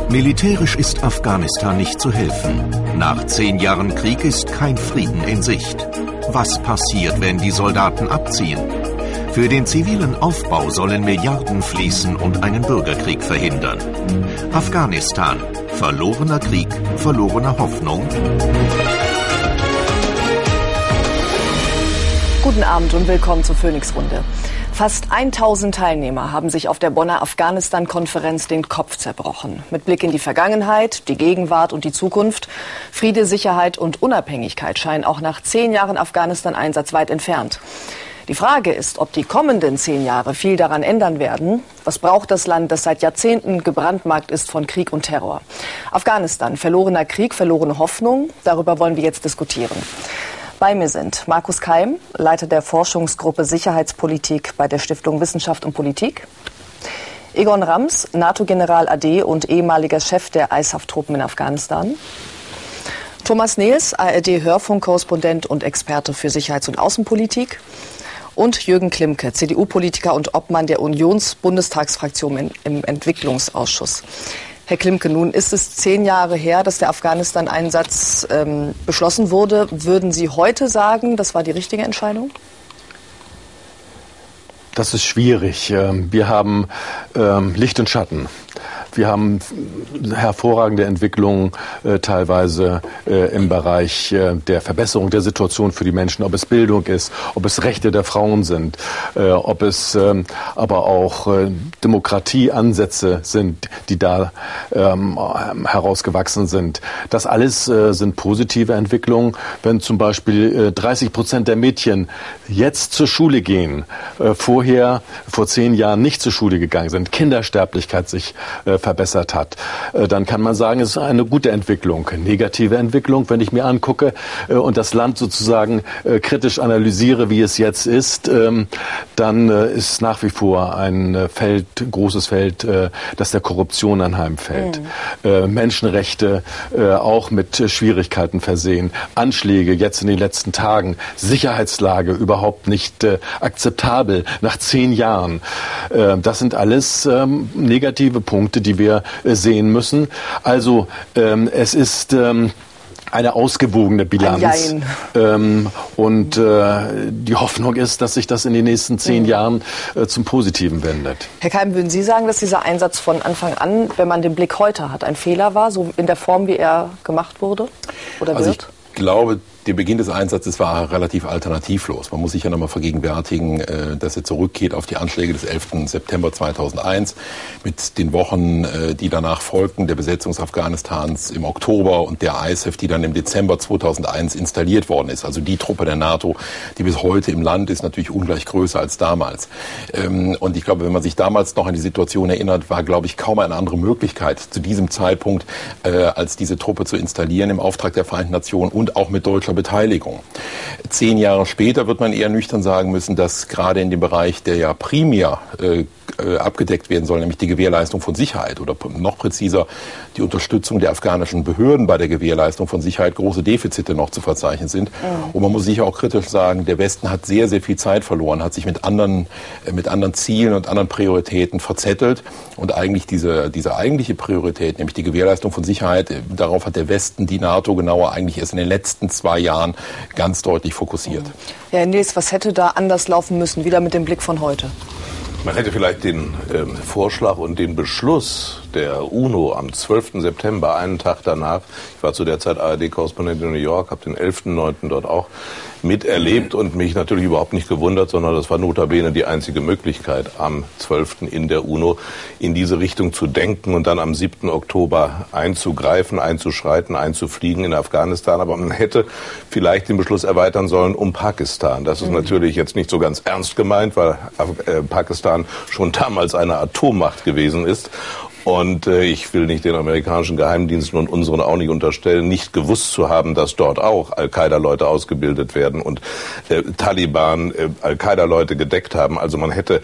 Militärisch ist Afghanistan nicht zu helfen. Nach 10 Jahren Krieg ist kein Frieden in Sicht. Was passiert, wenn die Soldaten abziehen? Für den zivilen Aufbau sollen Milliarden fließen und einen Bürgerkrieg verhindern. Afghanistan. Verlorener Krieg, verlorene Hoffnung. Guten Abend und willkommen zur Phoenix-Runde. Fast 1000 Teilnehmer haben sich auf der Bonner Afghanistan-Konferenz den Kopf zerbrochen. Mit Blick in die Vergangenheit, die Gegenwart und die Zukunft. Friede, Sicherheit und Unabhängigkeit scheinen auch nach 10 Jahren Afghanistan-Einsatz weit entfernt. Die Frage ist, ob die kommenden 10 Jahre viel daran ändern werden. Was braucht das Land, das seit Jahrzehnten gebrandmarkt ist von Krieg und Terror? Afghanistan, verlorener Krieg, verlorene Hoffnung. Darüber wollen wir jetzt diskutieren. Bei mir sind Markus Keim, Leiter der Forschungsgruppe Sicherheitspolitik bei der Stiftung Wissenschaft und Politik. Egon Rams, NATO-General AD und ehemaliger Chef der ISAF-Truppen in Afghanistan. Thomas Nehls, ARD-Hörfunk-Korrespondent und Experte für Sicherheits- und Außenpolitik. Und Jürgen Klimke, CDU-Politiker und Obmann der Unions-Bundestagsfraktion im Entwicklungsausschuss. Herr Klimke, nun ist es 10 Jahre her, dass der Afghanistan-Einsatz beschlossen wurde. Würden Sie heute sagen, das war die richtige Entscheidung? Das ist schwierig. Wir haben Licht und Schatten. Wir haben hervorragende Entwicklungen teilweise im Bereich der Verbesserung der Situation für die Menschen, ob es Bildung ist, ob es Rechte der Frauen sind, ob es aber auch Demokratieansätze sind, die da herausgewachsen sind. Das alles sind positive Entwicklungen. Wenn zum Beispiel 30% der Mädchen jetzt zur Schule gehen, vorher, vor 10 Jahren nicht zur Schule gegangen sind, Kindersterblichkeit sich verbessert hat, dann kann man sagen, es ist eine gute Entwicklung. Negative Entwicklung, wenn ich mir angucke und das Land sozusagen kritisch analysiere, wie es jetzt ist, dann ist nach wie vor ein großes Feld, das der Korruption anheimfällt. Menschenrechte auch mit Schwierigkeiten versehen. Anschläge jetzt in den letzten Tagen. Sicherheitslage überhaupt nicht akzeptabel nach 10 Jahren. Das sind alles negative Punkte, die wir sehen müssen. Also es ist eine ausgewogene Bilanz. Und die Hoffnung ist, dass sich das in den nächsten 10 Jahren zum Positiven wendet. Herr Keim, würden Sie sagen, dass dieser Einsatz von Anfang an, wenn man den Blick heute hat, ein Fehler war, so in der Form, wie er gemacht wurde oder wird? Ich glaube, der Beginn des Einsatzes war relativ alternativlos. Man muss sich ja nochmal vergegenwärtigen, dass er zurückgeht auf die Anschläge des 11. September 2001 mit den Wochen, die danach folgten, der Besetzung Afghanistans im Oktober und der ISAF, die dann im Dezember 2001 installiert worden ist. Also die Truppe der NATO, die bis heute im Land ist, natürlich ungleich größer als damals. Und ich glaube, wenn man sich damals noch an die Situation erinnert, war, glaube ich, kaum eine andere Möglichkeit zu diesem Zeitpunkt, als diese Truppe zu installieren im Auftrag der Vereinten Nationen und auch mit deutscher Beteiligung. 10 Jahre später wird man eher nüchtern sagen müssen, dass gerade in dem Bereich, der ja primär abgedeckt werden soll, nämlich die Gewährleistung von Sicherheit oder noch präziser die Unterstützung der afghanischen Behörden bei der Gewährleistung von Sicherheit, große Defizite noch zu verzeichnen sind. Und man muss sicher auch kritisch sagen, der Westen hat sehr, sehr viel Zeit verloren, hat sich mit anderen Zielen und anderen Prioritäten verzettelt und eigentlich diese eigentliche Priorität, nämlich die Gewährleistung von Sicherheit, darauf hat der Westen, die NATO genauer eigentlich erst in den letzten 2 Jahren ganz deutlich fokussiert. Ja, Herr Nils, was hätte da anders laufen müssen, wieder mit dem Blick von heute? Man hätte vielleicht den Vorschlag und den Beschluss der UNO am 12. September, einen Tag danach, ich war zu der Zeit ARD-Korrespondent in New York, habe den 11.9. dort auch miterlebt und mich natürlich überhaupt nicht gewundert, sondern das war notabene die einzige Möglichkeit, am 12. in der UNO in diese Richtung zu denken und dann am 7. Oktober einzugreifen, einzuschreiten, einzufliegen in Afghanistan. Aber man hätte vielleicht den Beschluss erweitern sollen um Pakistan. Das ist natürlich jetzt nicht so ganz ernst gemeint, weil Pakistan schon damals eine Atommacht gewesen ist. Und ich will nicht den amerikanischen Geheimdiensten und unseren auch nicht unterstellen, nicht gewusst zu haben, dass dort auch Al-Qaida-Leute ausgebildet werden und Taliban Al-Qaida-Leute gedeckt haben. Also man hätte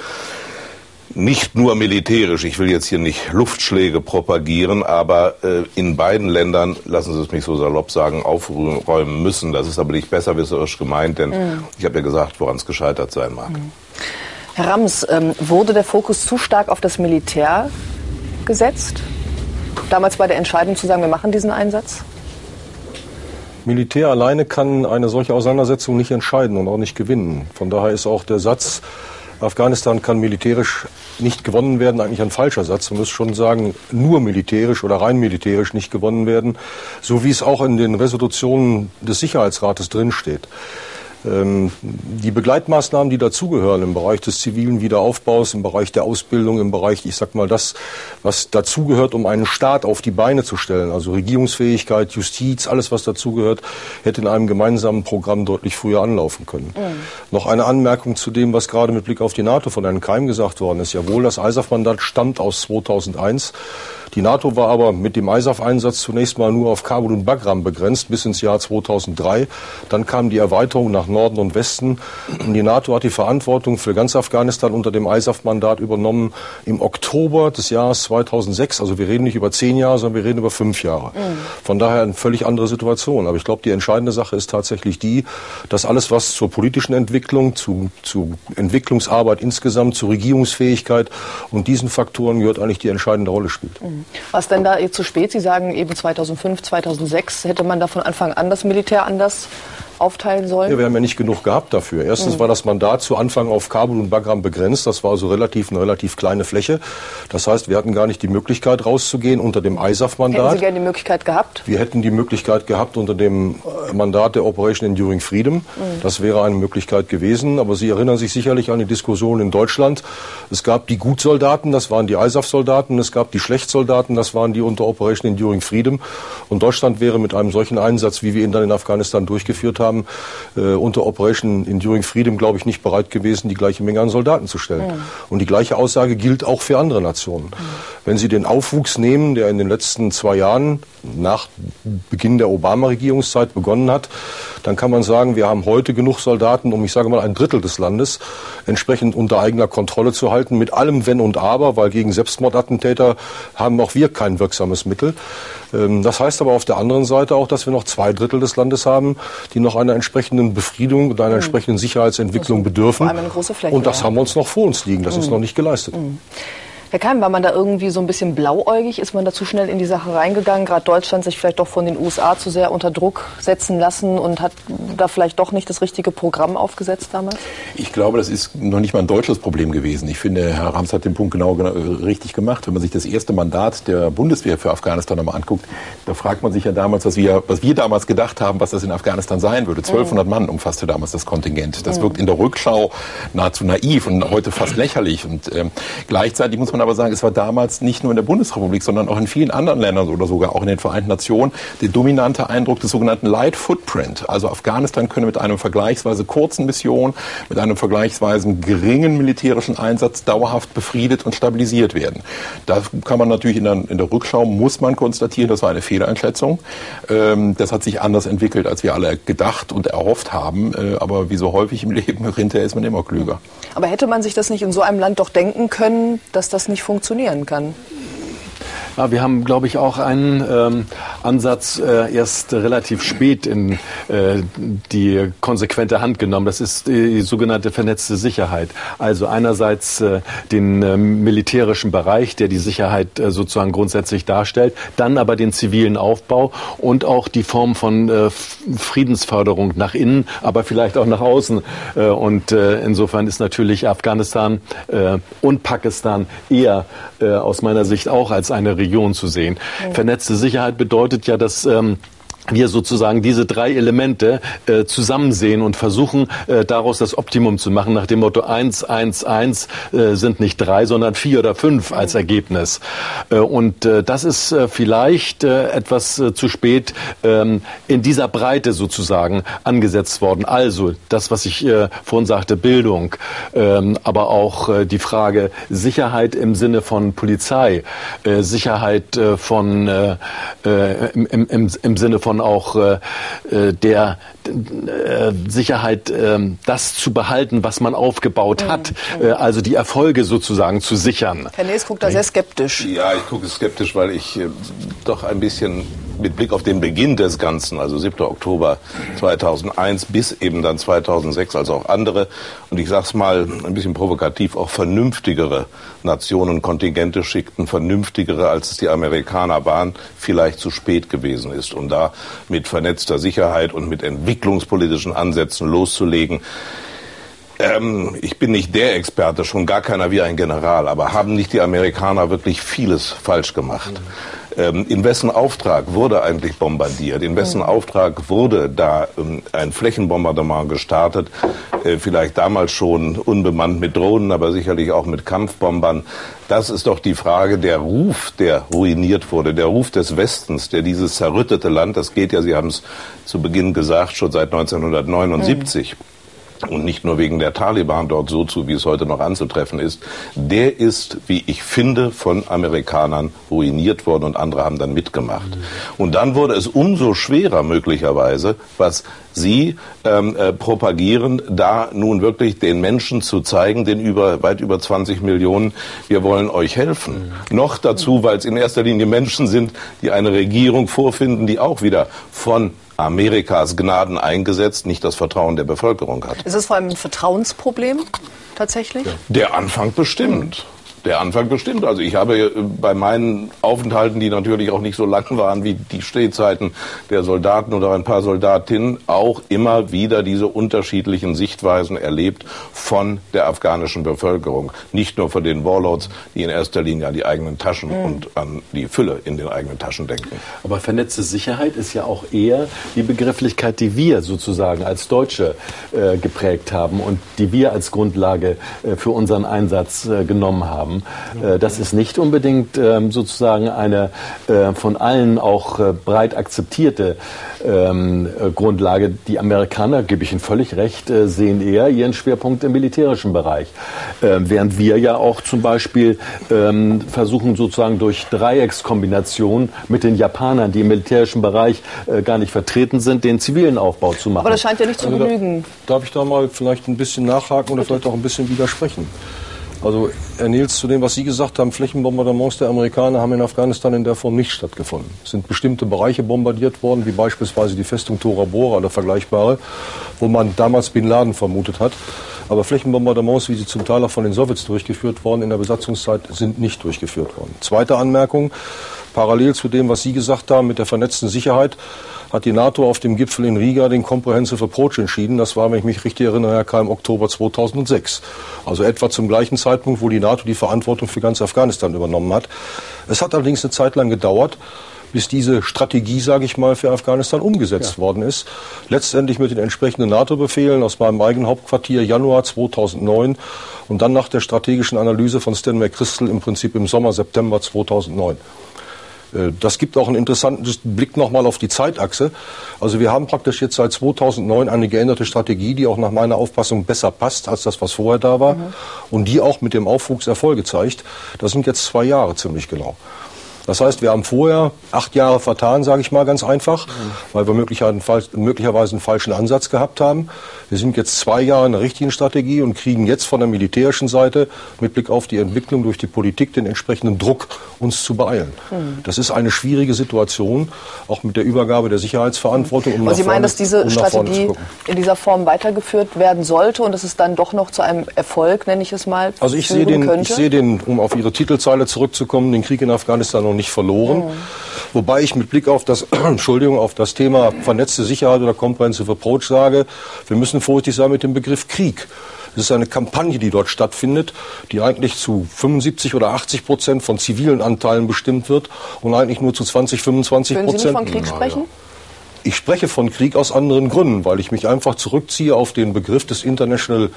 nicht nur militärisch, ich will jetzt hier nicht Luftschläge propagieren, aber in beiden Ländern, lassen Sie es mich so salopp sagen, aufräumen müssen. Das ist aber nicht besserwisserisch gemeint, denn ich habe ja gesagt, woran es gescheitert sein mag. Herr Rams, wurde der Fokus zu stark auf das Militär gesetzt? damals bei der Entscheidung zu sagen, wir machen diesen Einsatz? Militär alleine kann eine solche Auseinandersetzung nicht entscheiden und auch nicht gewinnen. Von daher ist auch der Satz, Afghanistan kann militärisch nicht gewonnen werden, eigentlich ein falscher Satz. Man muss schon sagen, nur militärisch oder rein militärisch nicht gewonnen werden, so wie es auch in den Resolutionen des Sicherheitsrates drinsteht. Die Begleitmaßnahmen, die dazugehören im Bereich des zivilen Wiederaufbaus, im Bereich der Ausbildung, im Bereich, ich sag mal, das, was dazugehört, um einen Staat auf die Beine zu stellen, also Regierungsfähigkeit, Justiz, alles, was dazugehört, hätte in einem gemeinsamen Programm deutlich früher anlaufen können. Noch eine Anmerkung zu dem, was gerade mit Blick auf die NATO von Herrn Keim gesagt worden ist. Jawohl, das ISAF-Mandat stammt aus 2001. Die NATO war aber mit dem ISAF-Einsatz zunächst mal nur auf Kabul und Bagram begrenzt bis ins Jahr 2003. Dann kam die Erweiterung nach Norden und Westen. Und die NATO hat die Verantwortung für ganz Afghanistan unter dem ISAF-Mandat übernommen im Oktober des Jahres 2006. Also wir reden nicht über 10 Jahre, sondern wir reden über 5 Jahre. Von daher eine völlig andere Situation. Aber ich glaube, die entscheidende Sache ist tatsächlich die, dass alles, was zur politischen Entwicklung, zu Entwicklungsarbeit insgesamt, zur Regierungsfähigkeit und diesen Faktoren gehört, eigentlich die entscheidende Rolle spielt. Was denn da jetzt zu spät? Sie sagen eben 2005, 2006. Hätte man da von Anfang an das Militär anders aufteilen sollen? Ja, wir haben ja nicht genug gehabt dafür. Erstens war das Mandat zu Anfang auf Kabul und Bagram begrenzt. Das war also eine relativ kleine Fläche. Das heißt, wir hatten gar nicht die Möglichkeit rauszugehen unter dem ISAF-Mandat. Hätten Sie gerne die Möglichkeit gehabt? Wir hätten die Möglichkeit gehabt unter dem Mandat der Operation Enduring Freedom. Das wäre eine Möglichkeit gewesen. Aber Sie erinnern sich sicherlich an die Diskussion in Deutschland. Es gab die Gutsoldaten, das waren die ISAF-Soldaten. Es gab die Schlechtsoldaten, das waren die unter Operation Enduring Freedom. Und Deutschland wäre mit einem solchen Einsatz, wie wir ihn dann in Afghanistan durchgeführt haben, unter Operation Enduring Freedom, glaube ich, nicht bereit gewesen, die gleiche Menge an Soldaten zu stellen. Und die gleiche Aussage gilt auch für andere Nationen. Wenn Sie den Aufwuchs nehmen, der in den letzten 2 Jahren nach Beginn der Obama-Regierungszeit begonnen hat, dann kann man sagen, wir haben heute genug Soldaten, um, ich sage mal, 1/3 des Landes entsprechend unter eigener Kontrolle zu halten, mit allem Wenn und Aber, weil gegen Selbstmordattentäter haben auch wir kein wirksames Mittel. Das heißt aber auf der anderen Seite auch, dass wir noch 2/3 des Landes haben, die noch einer entsprechenden Befriedung und einer entsprechenden Sicherheitsentwicklung bedürfen. Vor allem eine große Fläche, und das haben wir uns noch vor uns liegen. Das ist noch nicht geleistet. Herr Keim, war man da irgendwie so ein bisschen blauäugig? Ist man da zu schnell in die Sache reingegangen? Gerade Deutschland sich vielleicht doch von den USA zu sehr unter Druck setzen lassen und hat da vielleicht doch nicht das richtige Programm aufgesetzt damals? Ich glaube, das ist noch nicht mal ein deutsches Problem gewesen. Ich finde, Herr Rams hat den Punkt genau richtig gemacht. Wenn man sich das erste Mandat der Bundeswehr für Afghanistan nochmal anguckt, da fragt man sich ja damals, was wir damals gedacht haben, was das in Afghanistan sein würde. 1200 Mann umfasste damals das Kontingent. Das wirkt in der Rückschau nahezu naiv und heute fast lächerlich. Und gleichzeitig muss man aber sagen, es war damals nicht nur in der Bundesrepublik, sondern auch in vielen anderen Ländern oder sogar auch in den Vereinten Nationen der dominante Eindruck des sogenannten Light Footprint. Also Afghanistan könne mit einer vergleichsweise kurzen Mission, mit einem vergleichsweise geringen militärischen Einsatz dauerhaft befriedet und stabilisiert werden. Da kann man natürlich in der Rückschau, muss man konstatieren, das war eine Fehleinschätzung. Das hat sich anders entwickelt, als wir alle gedacht und erhofft haben. Aber wie so häufig im Leben, hinterher ist man immer klüger. Aber hätte man sich das nicht in so einem Land doch denken können, dass das nicht funktionieren kann? Ja, wir haben, glaube ich, auch einen Ansatz erst relativ spät in die konsequente Hand genommen. Das ist die sogenannte vernetzte Sicherheit. Also einerseits den militärischen Bereich, der die Sicherheit sozusagen grundsätzlich darstellt, dann aber den zivilen Aufbau und auch die Form von Friedensförderung nach innen, aber vielleicht auch nach außen. Und insofern ist natürlich Afghanistan und Pakistan eher aus meiner Sicht auch als eine Region zu sehen. Vernetzte Sicherheit bedeutet ja, dass wir sozusagen diese 3 Elemente zusammen sehen und versuchen, daraus das Optimum zu machen, nach dem Motto 1, 1, 1 sind nicht 3, sondern 4 oder 5 als Ergebnis. Und das ist vielleicht etwas zu spät in dieser Breite sozusagen angesetzt worden. Also das, was ich vorhin sagte, Bildung, aber auch die Frage Sicherheit im Sinne von Polizei, Sicherheit von im Sinne von auch der Sicherheit, das zu behalten, was man aufgebaut hat, also die Erfolge sozusagen zu sichern. Herr Nees guckt da sehr skeptisch. Ja, ich gucke skeptisch, weil ich doch ein bisschen mit Blick auf den Beginn des Ganzen, also 7. Oktober 2001 bis eben dann 2006, also auch andere, und ich sag's mal ein bisschen provokativ, auch vernünftigere Nationen Kontingente schickten, vernünftigere, als es die Amerikaner waren, vielleicht zu spät gewesen ist, um da mit vernetzter Sicherheit und mit entwicklungspolitischen Ansätzen loszulegen. Ich bin nicht der Experte, schon gar keiner wie ein General, aber haben nicht die Amerikaner wirklich vieles falsch gemacht? In wessen Auftrag wurde eigentlich bombardiert? In wessen Auftrag wurde da ein Flächenbombardement gestartet? Vielleicht damals schon unbemannt mit Drohnen, aber sicherlich auch mit Kampfbombern. Das ist doch die Frage, der Ruf, der ruiniert wurde, der Ruf des Westens, der dieses zerrüttete Land, das geht ja, Sie haben es zu Beginn gesagt, schon seit 1979, und nicht nur wegen der Taliban dort so zu, wie es heute noch anzutreffen ist, der ist, wie ich finde, von Amerikanern ruiniert worden und andere haben dann mitgemacht. Und dann wurde es umso schwerer möglicherweise, was Sie propagieren, da nun wirklich den Menschen zu zeigen, den weit über 20 Millionen, wir wollen euch helfen. Noch dazu, weil es in erster Linie Menschen sind, die eine Regierung vorfinden, die auch wieder von Amerikas Gnaden eingesetzt, nicht das Vertrauen der Bevölkerung hat. Ist es vor allem ein Vertrauensproblem tatsächlich? Der Anfang bestimmt. Der Anfang bestimmt. Also ich habe bei meinen Aufenthalten, die natürlich auch nicht so lang waren wie die Stehzeiten der Soldaten oder ein paar Soldatinnen, auch immer wieder diese unterschiedlichen Sichtweisen erlebt von der afghanischen Bevölkerung. Nicht nur von den Warlords, die in erster Linie an die eigenen Taschen und an die Fülle in den eigenen Taschen denken. Aber vernetzte Sicherheit ist ja auch eher die Begrifflichkeit, die wir sozusagen als Deutsche geprägt haben und die wir als Grundlage für unseren Einsatz genommen haben. Das ist nicht unbedingt sozusagen eine von allen auch breit akzeptierte Grundlage. Die Amerikaner, gebe ich Ihnen völlig recht, sehen eher ihren Schwerpunkt im militärischen Bereich. Während wir ja auch zum Beispiel versuchen sozusagen durch Dreieckskombination mit den Japanern, die im militärischen Bereich gar nicht vertreten sind, den zivilen Aufbau zu machen. Aber das scheint ja nicht zu genügen. Darf ich da mal vielleicht ein bisschen nachhaken oder vielleicht auch ein bisschen widersprechen? Also, Herr Nils, zu dem, was Sie gesagt haben, Flächenbombardements der Amerikaner haben in Afghanistan in der Form nicht stattgefunden. Es sind bestimmte Bereiche bombardiert worden, wie beispielsweise die Festung Tora Bora oder vergleichbare, wo man damals Bin Laden vermutet hat. Aber Flächenbombardements, wie sie zum Teil auch von den Sowjets durchgeführt worden in der Besatzungszeit, sind nicht durchgeführt worden. Zweite Anmerkung, parallel zu dem, was Sie gesagt haben mit der vernetzten Sicherheit, hat die NATO auf dem Gipfel in Riga den Comprehensive Approach entschieden. Das war, wenn ich mich richtig erinnere, Herr K., im Oktober 2006. Also etwa zum gleichen Zeitpunkt, wo die NATO die Verantwortung für ganz Afghanistan übernommen hat. Es hat allerdings eine Zeit lang gedauert, bis diese Strategie, sage ich mal, für Afghanistan umgesetzt worden ist. Letztendlich mit den entsprechenden NATO-Befehlen aus meinem eigenen Hauptquartier Januar 2009 und dann nach der strategischen Analyse von Stan McChrystal im Prinzip im Sommer, September 2009. Das gibt auch einen interessanten Blick nochmal auf die Zeitachse. Also wir haben praktisch jetzt seit 2009 eine geänderte Strategie, die auch nach meiner Auffassung besser passt als das, was vorher da war. Und die auch mit dem Aufwuchs Erfolge zeigt. Das sind jetzt 2 Jahre ziemlich genau. Das heißt, wir haben vorher 8 Jahre vertan, sage ich mal ganz einfach, weil wir möglicherweise einen falschen Ansatz gehabt haben. Wir sind jetzt 2 Jahre in der richtigen Strategie und kriegen jetzt von der militärischen Seite mit Blick auf die Entwicklung durch die Politik den entsprechenden Druck, uns zu beeilen. Das ist eine schwierige Situation, auch mit der Übergabe der Sicherheitsverantwortung. Und Sie meinen, dass diese Strategie in dieser Form weitergeführt werden sollte und dass es dann doch noch zu einem Erfolg, nenne ich es mal, also ich sehe den, um auf Ihre Titelzeile zurückzukommen, den Krieg in Afghanistan noch nicht verloren. Wobei ich mit Blick auf das, auf das Thema vernetzte Sicherheit oder Comprehensive Approach sage, wir müssen vorsichtig sein mit dem Begriff Krieg. Es ist eine Kampagne, die dort stattfindet, die eigentlich zu 75 oder 80% von zivilen Anteilen bestimmt wird und eigentlich nur zu 20, 25%. Können Sie nicht von Krieg sprechen? Ich spreche von Krieg aus anderen Gründen, weil ich mich einfach zurückziehe auf den Begriff des internationalen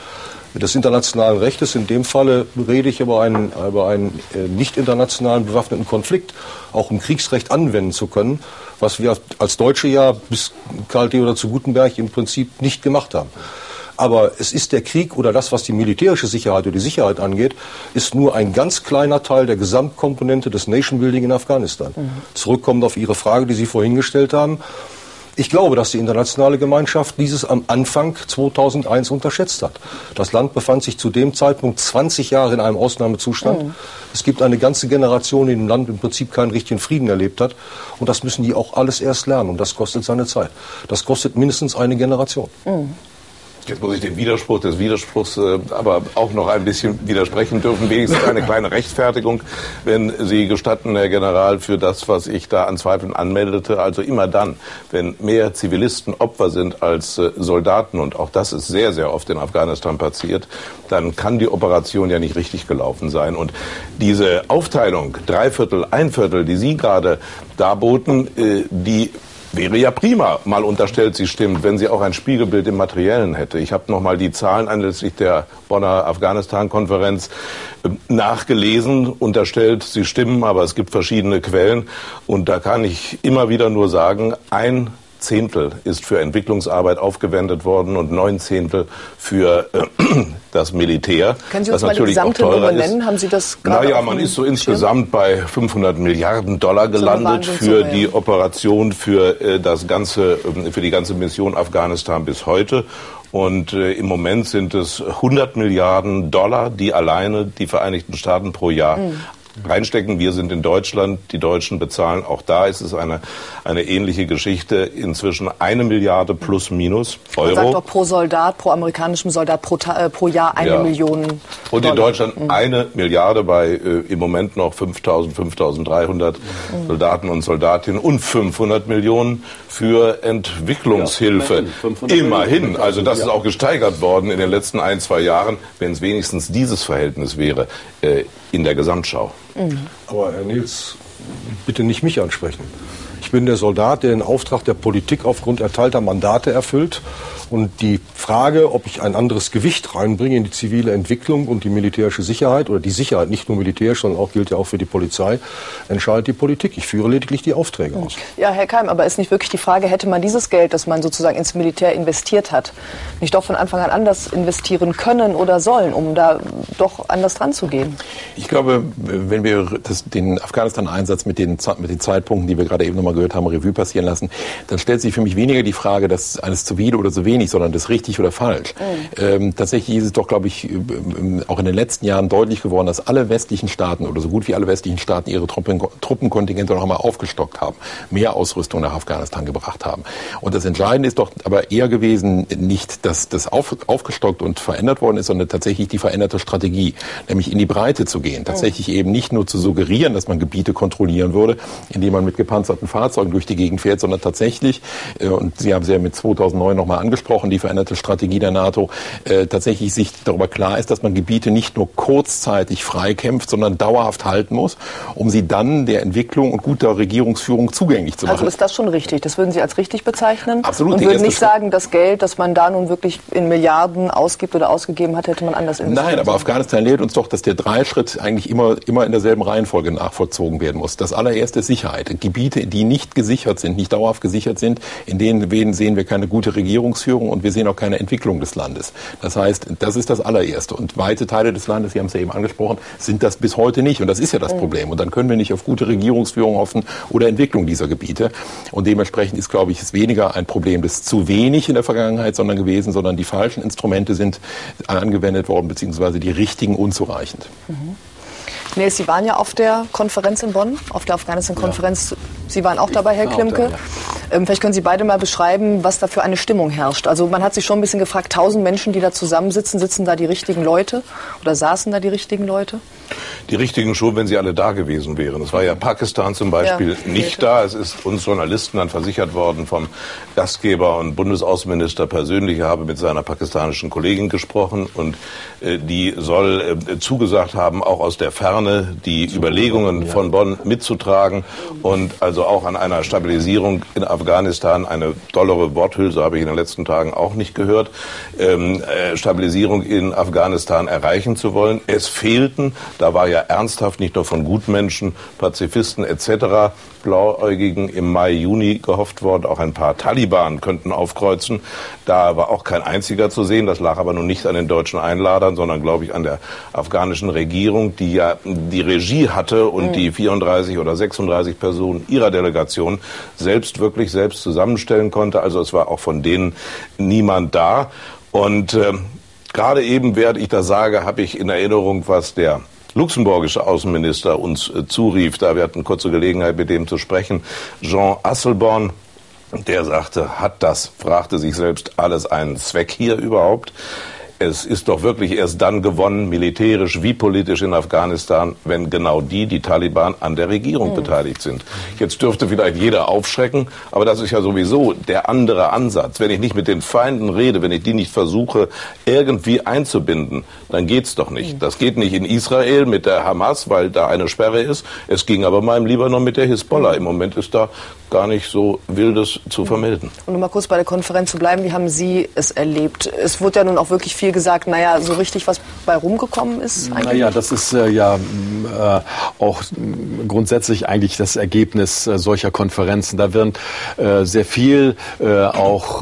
Rechtes. In dem Falle rede ich über einen nicht internationalen bewaffneten Konflikt, auch um Kriegsrecht anwenden zu können, was wir als Deutsche ja bis Karl Theodor zu Gutenberg im Prinzip nicht gemacht haben. Aber es ist der Krieg oder das, was die militärische Sicherheit oder die Sicherheit angeht, ist nur ein ganz kleiner Teil der Gesamtkomponente des Nation Building in Afghanistan. Zurückkommend auf Ihre Frage, die Sie vorhin gestellt haben. Ich glaube, dass die internationale Gemeinschaft dieses am Anfang 2001 unterschätzt hat. Das Land befand sich zu dem Zeitpunkt 20 Jahre in einem Ausnahmezustand. Es gibt eine ganze Generation, die im Land im Prinzip keinen richtigen Frieden erlebt hat. Und das müssen die auch alles erst lernen. Und das kostet seine Zeit. Das kostet mindestens eine Generation. Jetzt muss ich den Widerspruch des Widerspruchs aber auch noch ein bisschen widersprechen dürfen. Wenigstens eine kleine Rechtfertigung, wenn Sie gestatten, Herr General, für das, was ich da an Zweifeln anmeldete. Also immer dann, wenn mehr Zivilisten Opfer sind als Soldaten, und auch das ist sehr, sehr oft in Afghanistan passiert, dann kann die Operation ja nicht richtig gelaufen sein. Und diese Aufteilung, 3/4, 1/4, die Sie gerade darboten, die wäre ja prima, mal unterstellt, sie stimmt, wenn sie auch ein Spiegelbild im Materiellen hätte. Ich habe nochmal die Zahlen anlässlich der Bonner Afghanistan-Konferenz nachgelesen, unterstellt, sie stimmen, aber es gibt verschiedene Quellen. Und da kann ich immer wieder nur sagen, 1/10 ist für Entwicklungsarbeit aufgewendet worden und 9/10 für das Militär. Können Sie uns mal die gesamte Nummer nennen? Haben Sie das gerade? Naja, man ist so insgesamt bei 500 Milliarden Dollar gelandet für die Operation, für die ganze Mission Afghanistan bis heute. Und im Moment sind es 100 Milliarden Dollar, die alleine die Vereinigten Staaten pro Jahr reinstecken. Wir sind in Deutschland, die Deutschen bezahlen, auch da ist es eine ähnliche Geschichte, inzwischen 1 Milliarde plus minus Euro. Man sagt doch pro Soldat, pro amerikanischem Soldat pro Jahr 1 Million Dollar. Und in Deutschland 1 Milliarde bei im Moment noch 5.300 Soldaten und Soldatinnen und 500 Millionen für Entwicklungshilfe. Immerhin. Also das ist auch gesteigert worden in den letzten 1-2 Jahren, wenn es wenigstens dieses Verhältnis wäre in der Gesamtschau. Aber Herr Nils, bitte nicht mich ansprechen. Ich bin der Soldat, der den Auftrag der Politik aufgrund erteilter Mandate erfüllt. Und die Frage, ob ich ein anderes Gewicht reinbringe in die zivile Entwicklung und die militärische Sicherheit, oder die Sicherheit nicht nur militärisch, sondern auch gilt ja auch für die Polizei, entscheidet die Politik. Ich führe lediglich die Aufträge aus. Ja, Herr Keim, aber ist nicht wirklich die Frage, hätte man dieses Geld, das man sozusagen ins Militär investiert hat, nicht doch von Anfang an anders investieren können oder sollen, um da doch anders dran zu gehen? Ich glaube, wenn wir den Afghanistan-Einsatz mit den Zeitpunkten, die wir gerade eben nochmal gehört haben, Revue passieren lassen, dann stellt sich für mich weniger die Frage, dass eines zu viel oder zu wenig, sondern das richtig oder falsch. Tatsächlich ist es doch, glaube ich, auch in den letzten Jahren deutlich geworden, dass alle westlichen Staaten oder so gut wie alle westlichen Staaten ihre Truppenkontingente noch einmal aufgestockt haben, mehr Ausrüstung nach Afghanistan gebracht haben. Und das Entscheidende ist doch aber eher gewesen, nicht, dass das aufgestockt und verändert worden ist, sondern tatsächlich die veränderte Strategie, nämlich in die Breite zu gehen. Tatsächlich eben nicht nur zu suggerieren, dass man Gebiete kontrollieren würde, indem man mit gepanzerten Fahrzeugen durch die Gegend fährt, sondern tatsächlich, und Sie haben es ja mit 2009 nochmal angesprochen, die veränderte Strategie der NATO, tatsächlich sich darüber klar ist, dass man Gebiete nicht nur kurzzeitig freikämpft, sondern dauerhaft halten muss, um sie dann der Entwicklung und guter Regierungsführung zugänglich zu machen. Also ist das schon richtig? Das würden Sie als richtig bezeichnen? Absolut. Und würden nicht sagen, das Geld, das man da nun wirklich in Milliarden ausgibt oder ausgegeben hat, hätte man anders investiert? Nein, aber Afghanistan lehrt uns doch, dass der Dreischritt eigentlich immer in derselben Reihenfolge nachvollzogen werden muss. Das allererste ist Sicherheit. Gebiete, die nicht gesichert sind, nicht dauerhaft gesichert sind, in denen sehen wir keine gute Regierungsführung und wir sehen auch keine Entwicklung des Landes. Das heißt, das ist das allererste. Und weite Teile des Landes, Sie haben es ja eben angesprochen, sind das bis heute nicht. Und das ist ja das Problem. Und dann können wir nicht auf gute Regierungsführung hoffen oder Entwicklung dieser Gebiete. Und dementsprechend ist, glaube ich, es weniger ein Problem des zu wenig in der Vergangenheit sondern die falschen Instrumente sind angewendet worden, beziehungsweise die richtigen unzureichend. Nee, Sie waren ja auf der Konferenz in Bonn, auf der Afghanistan-Konferenz. Sie waren auch dabei, Herr Klimke. Vielleicht können Sie beide mal beschreiben, was da für eine Stimmung herrscht. Also man hat sich schon ein bisschen gefragt, 1000 Menschen, die da zusammensitzen, sitzen da die richtigen Leute oder saßen da die richtigen Leute? Die richtigen schon, wenn sie alle da gewesen wären. Es war ja Pakistan zum Beispiel nicht da. Es ist uns Journalisten dann versichert worden vom Gastgeber und Bundesaußenminister persönlich. Er habe mit seiner pakistanischen Kollegin gesprochen und die soll zugesagt haben, auch aus der Ferne die Überlegungen von Bonn mitzutragen und also auch an einer Stabilisierung in Afghanistan, eine dollere Worthülse habe ich in den letzten Tagen auch nicht gehört, Stabilisierung in Afghanistan erreichen zu wollen. Es fehlten Da war ja ernsthaft nicht nur von Gutmenschen, Pazifisten etc., Blauäugigen im Mai, Juni gehofft worden, auch ein paar Taliban könnten aufkreuzen. Da war auch kein einziger zu sehen. Das lag aber nun nicht an den deutschen Einladern, sondern, glaube ich, an der afghanischen Regierung, die ja die Regie hatte und die 34 oder 36 Personen ihrer Delegation selbst zusammenstellen konnte. Also es war auch von denen niemand da. Und gerade eben, während ich das sage, habe ich in Erinnerung, was der luxemburgische Außenminister uns zurief. Da wir hatten kurze Gelegenheit, mit dem zu sprechen. Jean Asselborn, der fragte sich selbst, alles einen Zweck hier überhaupt? Es ist doch wirklich erst dann gewonnen, militärisch wie politisch in Afghanistan, wenn genau die Taliban, an der Regierung beteiligt sind. Jetzt dürfte vielleicht jeder aufschrecken, aber das ist ja sowieso der andere Ansatz. Wenn ich nicht mit den Feinden rede, wenn ich die nicht versuche, irgendwie einzubinden, dann geht's doch nicht. Das geht nicht in Israel mit der Hamas, weil da eine Sperre ist. Es ging aber mal im Libanon mit der Hisbollah. Im Moment ist da gar nicht so Wildes zu vermelden. Und um mal kurz bei der Konferenz zu bleiben, wie haben Sie es erlebt? Es wurde ja nun auch wirklich viel gesagt, naja, so richtig was bei rumgekommen ist eigentlich? Naja, das ist auch grundsätzlich eigentlich das Ergebnis solcher Konferenzen. Da werden sehr viel auch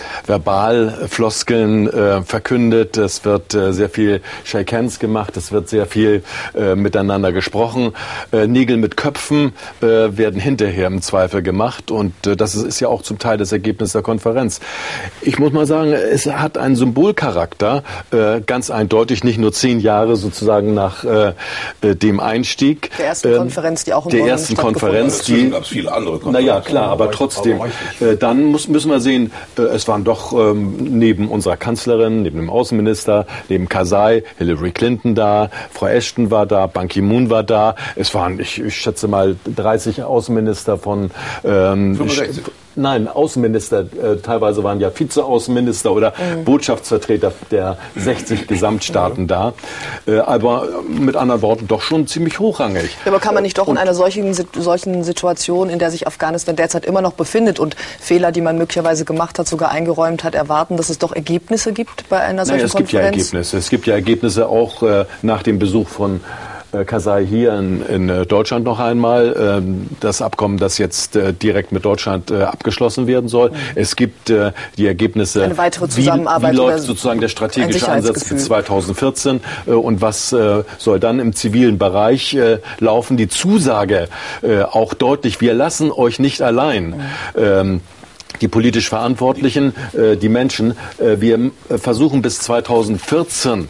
Verbalfloskeln verkündet, es wird sehr viel Shake Hands gemacht, es wird sehr viel miteinander gesprochen. Nägel mit Köpfen werden hinterher im Zweifel gemacht und das ist ja auch zum Teil das Ergebnis der Konferenz. Ich muss mal sagen, es hat einen Symbolcharakter, ganz eindeutig, nicht nur 10 Jahre sozusagen nach dem Einstieg. Der ersten Konferenz, die auch in Bonn stattgefunden hat. Dazwischen gab es viele andere Konferenzen. Naja, klar, aber trotzdem. Dann müssen wir sehen, es waren doch neben unserer Kanzlerin, neben dem Außenminister, neben Karzai, Hillary Clinton da, Frau Ashton war da, Ban Ki-moon war da. Es waren, ich schätze mal, 30 Außenminister von 65. Nein, Außenminister, teilweise waren ja Vizeaußenminister oder Botschaftsvertreter der 60 Gesamtstaaten da. Aber mit anderen Worten doch schon ziemlich hochrangig. Ja, aber kann man nicht doch in einer solchen Situation, in der sich Afghanistan derzeit immer noch befindet und Fehler, die man möglicherweise gemacht hat, sogar eingeräumt hat, erwarten, dass es doch Ergebnisse gibt bei einer solchen Konferenz? Es gibt ja Ergebnisse. Es gibt ja Ergebnisse auch nach dem Besuch von Karzai hier in Deutschland noch einmal. Das Abkommen, das jetzt direkt mit Deutschland abgeschlossen werden soll. Es gibt die Ergebnisse, eine weitere Zusammenarbeit, wie läuft sozusagen der strategische Ansatz für 2014 und was soll dann im zivilen Bereich laufen. Die Zusage auch deutlich, wir lassen euch nicht allein. Die politisch Verantwortlichen, die Menschen, wir versuchen bis 2014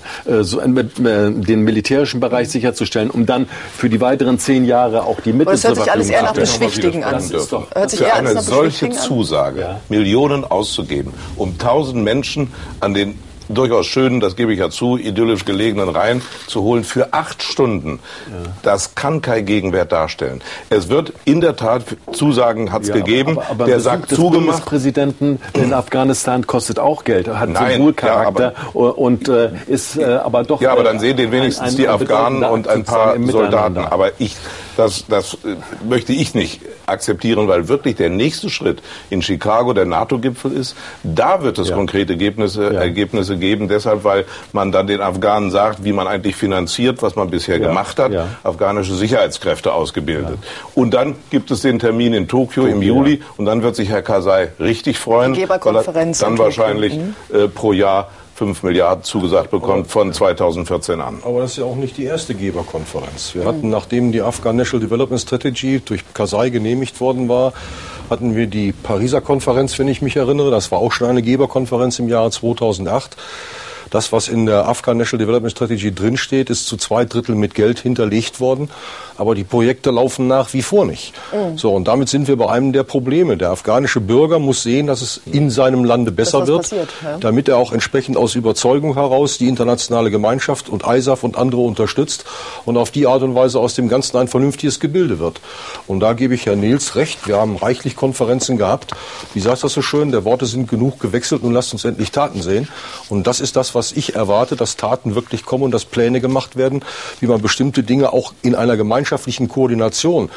den militärischen Bereich sicherzustellen, um dann für die weiteren 10 Jahre auch die Mittel zur Verfügung zu stellen. Das hört sich alles eher nach Beschwichtigen an. Für eine solche Zusage, Millionen auszugeben, um 1000 Menschen an den durchaus schönen, das gebe ich ja zu, idyllisch gelegenen Reihen zu holen für 8 Stunden. Das kann kein Gegenwert darstellen. Es wird in der Tat, Zusagen hat es gegeben, aber der sagt zugemacht. Der Bundespräsidenten in Afghanistan kostet auch Geld, hat Symbolcharakter und ist aber doch... Ja, aber dann sehen den wenigstens die Afghanen und ein paar Soldaten. Aber das möchte ich nicht akzeptieren, weil wirklich der nächste Schritt in Chicago der NATO-Gipfel ist. Da wird es konkrete Ergebnisse geben, deshalb, weil man dann den Afghanen sagt, wie man eigentlich finanziert, was man bisher gemacht hat, afghanische Sicherheitskräfte ausgebildet. Und dann gibt es den Termin in Tokio im Juli und dann wird sich Herr Karzai richtig freuen, weil er dann wahrscheinlich pro Jahr 5 Milliarden zugesagt bekommt von 2014 an. Aber das ist ja auch nicht die erste Geberkonferenz. Wir hatten, nachdem die Afghan National Development Strategy durch Karzai genehmigt worden war, hatten wir die Pariser Konferenz, wenn ich mich erinnere. Das war auch schon eine Geberkonferenz im Jahre 2008. Das, was in der Afghan National Development Strategy drinsteht, ist zu 2/3 mit Geld hinterlegt worden. Aber die Projekte laufen nach wie vor nicht. So, und damit sind wir bei einem der Probleme. Der afghanische Bürger muss sehen, dass es in seinem Lande besser wird, damit er auch entsprechend aus Überzeugung heraus die internationale Gemeinschaft und ISAF und andere unterstützt und auf die Art und Weise aus dem Ganzen ein vernünftiges Gebilde wird. Und da gebe ich Herrn Nils recht. Wir haben reichlich Konferenzen gehabt. Wie sagt das so schön? Der Worte sind genug gewechselt und lasst uns endlich Taten sehen. Und das ist das, was ich erwarte, dass Taten wirklich kommen und dass Pläne gemacht werden, wie man bestimmte Dinge auch in einer gemeinschaftlichen Koordination,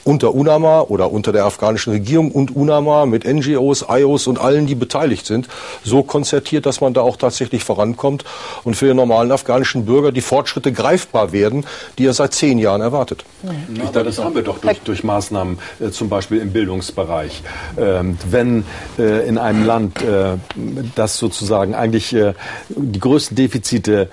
unter UNAMA oder unter der afghanischen Regierung und UNAMA mit NGOs, IOs und allen, die beteiligt sind, so konzertiert, dass man da auch tatsächlich vorankommt und für den normalen afghanischen Bürger die Fortschritte greifbar werden, die er seit 10 Jahren erwartet. Ich glaube, das haben wir doch durch Maßnahmen, zum Beispiel im Bildungsbereich. Wenn in einem Land, das sozusagen eigentlich die größten Defizite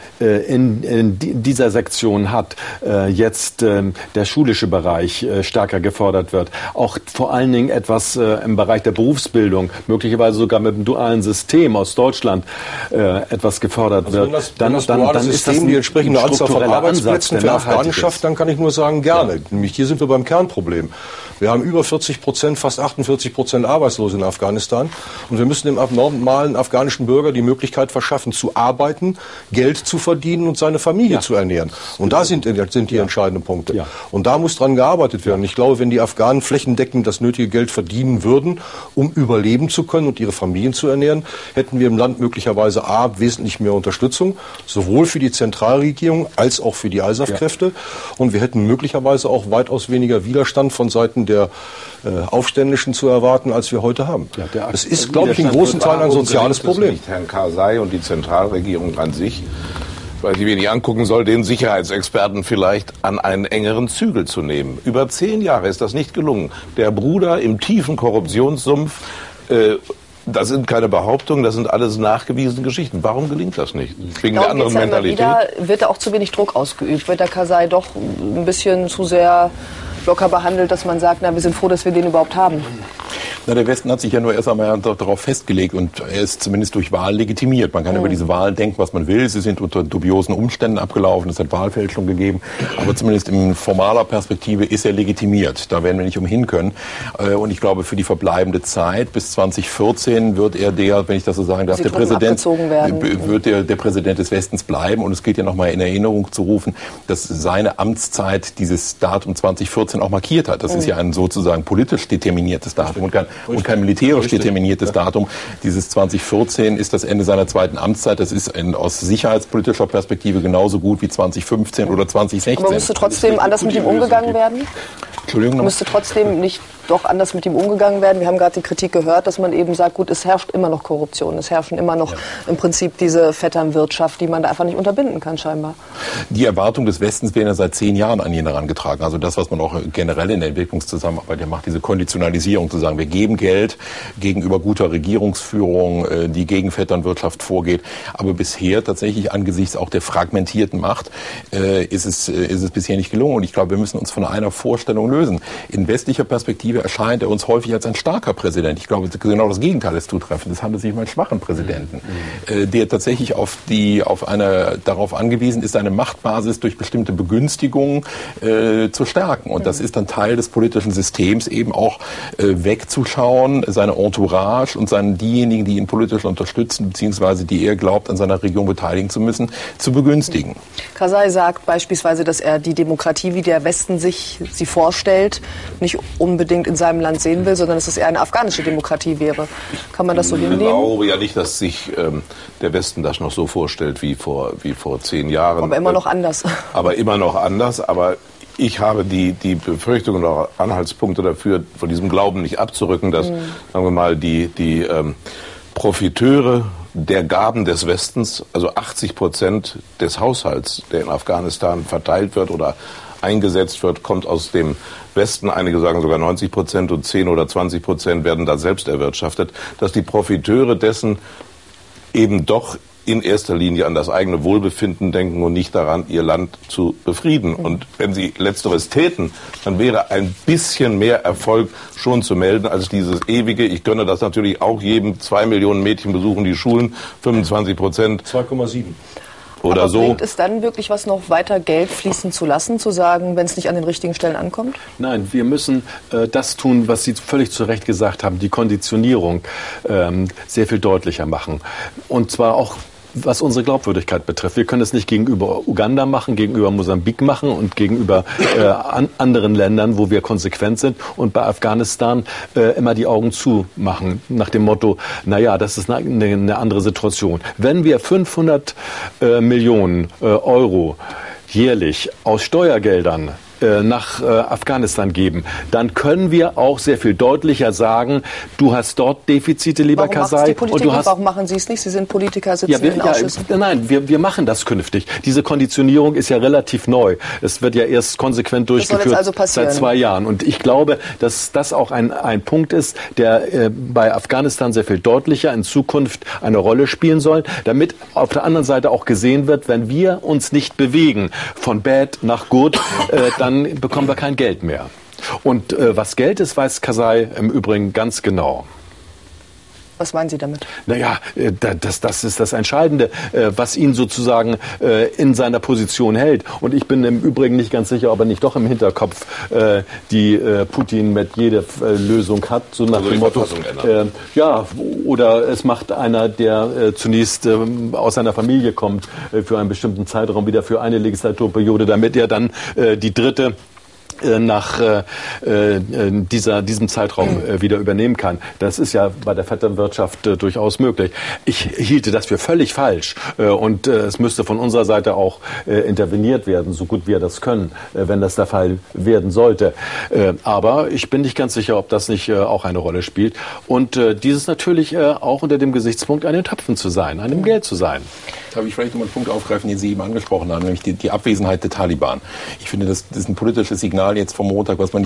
in dieser Sektion hat, jetzt der schulische Bereich stärker gefordert wird, auch vor allen Dingen etwas im Bereich der Berufsbildung, möglicherweise sogar mit dem dualen System aus Deutschland etwas gefordert wird, dann ist das System die entsprechende Anzahl von Arbeitsplätzen für Afghanen schafft, dann kann ich nur sagen, gerne. Ja. Nämlich hier sind wir beim Kernproblem. Wir haben über 40%, fast 48% Arbeitslose in Afghanistan. Und wir müssen dem normalen afghanischen Bürger die Möglichkeit verschaffen, zu arbeiten, Geld zu verdienen und seine Familie zu ernähren. Und da sind die entscheidenden Punkte. Ja. Und da muss dran gearbeitet werden. Ich glaube, wenn die Afghanen flächendeckend das nötige Geld verdienen würden, um überleben zu können und ihre Familien zu ernähren, hätten wir im Land möglicherweise wesentlich mehr Unterstützung, sowohl für die Zentralregierung als auch für die ISAF-Kräfte. Ja. Und wir hätten möglicherweise auch weitaus weniger Widerstand von Seiten der Aufständischen zu erwarten, als wir heute haben. Ja, es ist, glaube ich, in großen Teilen ein soziales Problem. Nicht Herrn Karzai und die Zentralregierung an sich, weil sie wenig angucken soll, den Sicherheitsexperten vielleicht an einen engeren Zügel zu nehmen. Über 10 Jahre ist das nicht gelungen. Der Bruder im tiefen Korruptionssumpf, das sind keine Behauptungen, das sind alles nachgewiesene Geschichten. Warum gelingt das nicht? Wegen der anderen Mentalität? Wird da auch zu wenig Druck ausgeübt? Wird der Karzai doch ein bisschen zu sehr locker behandelt, dass man sagt, na, wir sind froh, dass wir den überhaupt haben? Na, der Westen hat sich ja nur erst einmal darauf festgelegt und er ist zumindest durch Wahlen legitimiert. Man kann über diese Wahlen denken, was man will. Sie sind unter dubiosen Umständen abgelaufen, es hat Wahlfälschung gegeben. Aber zumindest in formaler Perspektive ist er legitimiert. Da werden wir nicht umhin können. Und ich glaube, für die verbleibende Zeit bis 2014 wird er wenn ich das so sagen darf, der Präsident des Westens bleiben. Und es gilt ja nochmal in Erinnerung zu rufen, dass seine Amtszeit dieses Datum 2014 auch markiert hat. Das ist ja ein sozusagen politisch determiniertes Datum und kein militärisch determiniertes Datum. Dieses 2014 ist das Ende seiner zweiten Amtszeit. Das ist aus sicherheitspolitischer Perspektive genauso gut wie 2015 oder 2016. Aber müsste trotzdem anders mit ihm umgegangen werden? Entschuldigung. Müsste trotzdem nicht doch anders mit ihm umgegangen werden? Wir haben gerade die Kritik gehört, dass man eben sagt, gut, es herrscht immer noch Korruption. Es herrschen immer noch im Prinzip diese Vetternwirtschaft, die man da einfach nicht unterbinden kann, scheinbar. Die Erwartungen des Westens werden ja seit 10 Jahren an ihn herangetragen. Also das, was man auch generell in der Entwicklungszusammenarbeit macht, diese Konditionalisierung, zu sagen, wir geben Geld gegenüber guter Regierungsführung, die gegen Vetternwirtschaft vorgeht. Aber bisher tatsächlich angesichts auch der fragmentierten Macht ist es bisher nicht gelungen. Und ich glaube, wir müssen uns von einer Vorstellung lösen. In westlicher Perspektive erscheint er uns häufig als ein starker Präsident. Ich glaube, genau das Gegenteil ist zutreffend. Es handelt sich um einen schwachen Präsidenten, der tatsächlich darauf angewiesen ist, seine Machtbasis durch bestimmte Begünstigungen zu stärken. Und das ist dann Teil des politischen Systems, eben auch wegzuschauen, seine Entourage und diejenigen, die ihn politisch unterstützen, beziehungsweise die er glaubt, an seiner Regierung beteiligen zu müssen, zu begünstigen. Karzai sagt beispielsweise, dass er die Demokratie, wie der Westen sich sie vorstellt, nicht unbedingt in seinem Land sehen will, sondern dass es eher eine afghanische Demokratie wäre. Kann man das so hinnehmen? Ich glaube ja nicht, dass sich der Westen das noch so vorstellt wie vor 10 Jahren. Aber immer noch anders. Aber immer noch anders. Aber ich habe die Befürchtung und auch Anhaltspunkte dafür, von diesem Glauben nicht abzurücken, dass, sagen wir mal, die Profiteure der Gaben des Westens, also 80% des Haushalts, der in Afghanistan verteilt wird oder eingesetzt wird, kommt aus dem Westen. Einige sagen sogar 90% und 10 oder 20% werden da selbst erwirtschaftet, dass die Profiteure dessen eben doch in erster Linie an das eigene Wohlbefinden denken und nicht daran, ihr Land zu befrieden. Und wenn sie Letzteres täten, dann wäre ein bisschen mehr Erfolg schon zu melden als dieses ewige, ich gönne das natürlich auch jedem, 2 Millionen Mädchen besuchen die Schulen, 25%. 2,7. Oder aber so. Bringt es dann wirklich was, noch weiter Geld fließen zu lassen, zu sagen, wenn es nicht an den richtigen Stellen ankommt? Nein, wir müssen das tun, was Sie völlig zu Recht gesagt haben, die Konditionierung sehr viel deutlicher machen. Und zwar auch, was unsere Glaubwürdigkeit betrifft. Wir können es nicht gegenüber Uganda machen, gegenüber Mosambik machen und gegenüber anderen Ländern, wo wir konsequent sind, und bei Afghanistan immer die Augen zumachen, nach dem Motto, naja, das ist eine andere Situation. Wenn wir 500 Millionen Euro jährlich aus Steuergeldern nach Afghanistan geben, dann können wir auch sehr viel deutlicher sagen, du hast dort Defizite, lieber Karzai. Warum machen Sie es nicht? Sie sind Politiker, sitzen in Ausschüssen. Nein, wir machen das künftig. Diese Konditionierung ist ja relativ neu. Es wird ja erst konsequent durchgeführt seit 2 Jahren. Und ich glaube, dass das auch ein Punkt ist, der bei Afghanistan sehr viel deutlicher in Zukunft eine Rolle spielen soll, damit auf der anderen Seite auch gesehen wird, wenn wir uns nicht bewegen von bad nach good, dann bekommen wir kein Geld mehr. Und was Geld ist, weiß Karzai im Übrigen ganz genau. Was meinen Sie damit? Naja, das ist das Entscheidende, was ihn sozusagen in seiner Position hält. Und ich bin im Übrigen nicht ganz sicher, ob er nicht doch im Hinterkopf die Putin mit jeder Lösung hat. So nach dem Motto, ja, oder es macht einer, der zunächst aus seiner Familie kommt, für einen bestimmten Zeitraum wieder für eine Legislaturperiode, damit er dann die dritte nach diesem Zeitraum wieder übernehmen kann. Das ist ja bei der Vetternwirtschaft durchaus möglich. Ich hielte das für völlig falsch und es müsste von unserer Seite auch interveniert werden, so gut wir das können, wenn das der Fall werden sollte. Aber ich bin nicht ganz sicher, ob das nicht auch eine Rolle spielt. Und dieses natürlich auch unter dem Gesichtspunkt, an den Töpfen zu sein, an dem Geld zu sein. Darf ich vielleicht noch mal einen Punkt aufgreifen, den Sie eben angesprochen haben, nämlich die Abwesenheit der Taliban. Ich finde, das ist ein politisches Signal jetzt vom Montag, was man